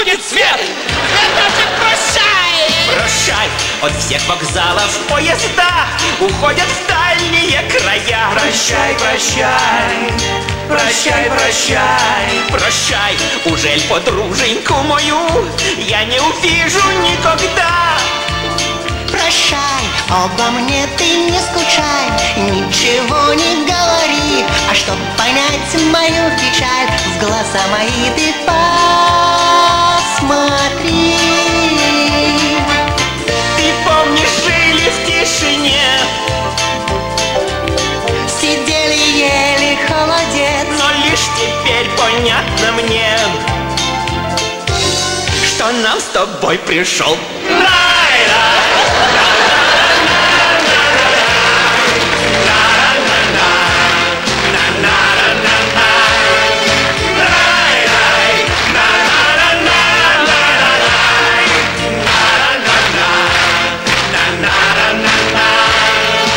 будет свет. Это же прощай! Прощай, от всех вокзалов поезда уходят в дальние края. Прощай, прощай, прощай, прощай. Прощай, ужель подруженьку мою я не увижу никогда. Прощай, обо мне ты не скучай, ничего не говори. А чтоб понять мою печаль, в глаза мои ты посмотри. Ты помнишь, жили в тишине, Сидели, ели холодец, но лишь теперь понятно мне, что нам с тобой пришел мрак.